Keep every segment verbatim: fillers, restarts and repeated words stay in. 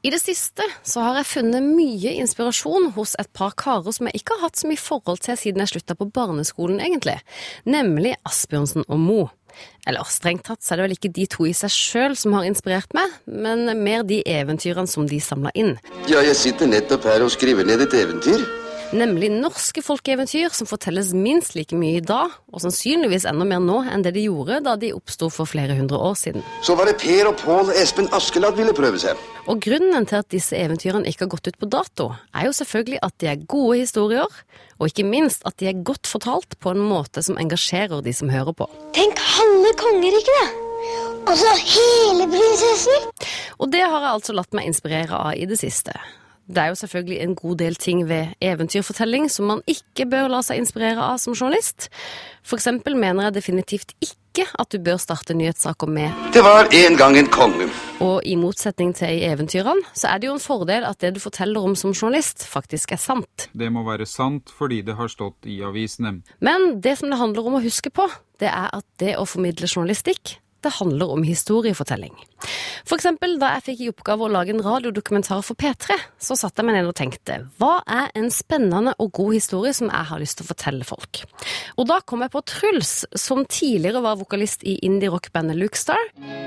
I det siste så har jeg funnet mye inspirasjon hos et par karer som jeg ikke har hatt så mye forhold til siden jeg sluttet på barneskolen egentlig, nemlig Asbjørnsen og Mo. Eller strengt tatt så er det vel ikke de to i seg selv som har inspirert meg, men mer de eventyrene som de samlet inn. Ja, jeg sitter nettopp her og skriver ned et eventyr. Nemlig norske folkeeventyr som fortelles minst like mye i dag, og sannsynligvis enda mer nå enn det de gjorde da de oppstod for flere hundre år siden. Så var det Per og Pål Espen Askeladd ville prøve seg. Og grunnen til at disse eventyrene ikke har gått ut på dato, er jo selvfølgelig at de er gode historier, og ikke minst at de er godt fortalt på en måte som engasjerer de som hører på. Tenk halve kongeriket, da! Og så hele prinsessen! Og det har jeg altså latt meg inspirere av i det siste. Det er jo selvfølgelig en god del ting ved eventyrfortelling som man ikke bør la seg inspirere av som journalist. For eksempel mener jeg definitivt ikke at du bør starte nyhetssaker med Det var en gang en konge. Og i motsetning til i eventyrene, så er det jo en fordel at det du forteller om som journalist faktisk er sant. Det må være sant fordi det har stått i avisene. Men det som det handler om å huske på, det er at det å formidle journalistikk, det handler om historiefortelling. For eksempel, da jeg fikk i oppgave å lage en radiodokumentar for P tre, så satt jeg meg ned og tenkte, hva er en spennende og god historie som jeg har lyst til å fortelle folk? Og da kom jeg på Truls, som tidligere var vokalist i indie-rockbandet Luke Star,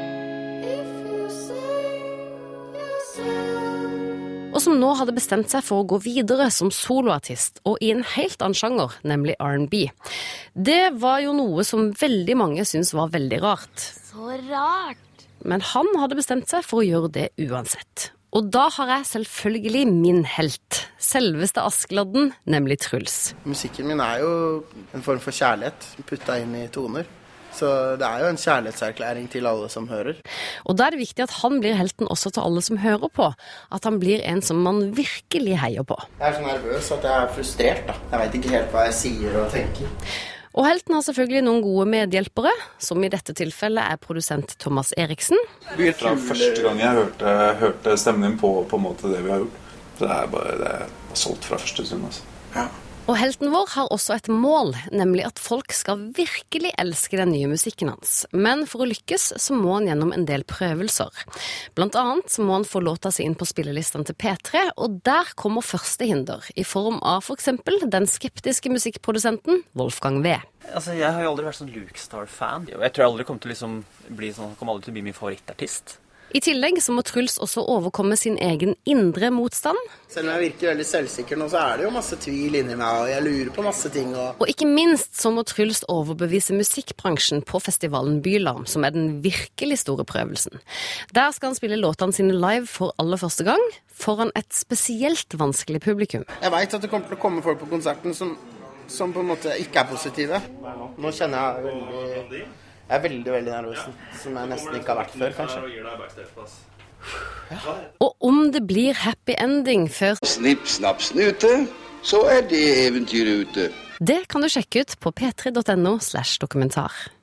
og som nå hadde bestemt seg for å gå videre som soloartist, og i en helt annen sjanger, nemlig R and B. Det var jo noe som veldig mange syntes var veldig rart. Så rart! Men han hadde bestemt seg for å gjøre det uansett. Og da har jeg selvfølgelig min helt, selveste Askeladden, nemlig Truls. Musikken min er jo en form for kjærlighet, puttet inn i toner. Så det er jo en kjærlighetserklæring til alle som hører. Og da er det viktig at han blir helten også til alle som hører på. At han blir en som man virkelig heier på. Jeg er så nervøs at jeg er frustrert da. Jeg vet ikke helt hva jeg sier og tenker. Og helten har selvfølgelig noen gode medhjelpere, som i dette tilfellet er produsent Thomas Eriksen. Det var første gang jeg hørte, hørte stemmen din på, på en måte det vi har gjort. Så det er bare det er solgt fra første stund. Altså. Ja. Og helten vår har også et mål, nemlig at folk skal virkelig elske den nye musikken hans. Men for å lykkes så må han gjennom en del prøvelser. Blant annet så må han få låta seg inn på spillelistene til P tre, og der kommer første hinder, i form av for eksempel den skeptiske musikkprodusenten Wolfgang V. Altså, jeg har jo aldri vært sånn Luke Star-fan. Jeg tror jeg aldri kommer til å liksom bli sånn, kommer aldri til å bli min favorittartist. I tillegg så må Truls også overkomme sin egen indre motstand. Selv om jeg virker veldig selvsikker nå, så er det jo masse tvil inni meg, og jeg lurer på masse ting. Og, og ikke minst så må Truls overbevise musikkbransjen på festivalen Bylarm, som er den virkelig store prøvelsen. Der skal han spille låtene sine live for aller første gang, foran et spesielt vanskelig publikum. Jeg vet at det kommer til å komme folk på konserten som, som på en måte ikke er positive. Nå kjenner jeg veldig... Jeg er veldig, veldig nervøs, som jeg nesten ikke har vært før, kanskje. Ja. Og om det blir happy ending før Snipp, snapp, snute, så er det eventyret ute. Det kan du sjekke ut på p tre punktum no slash dokumentar.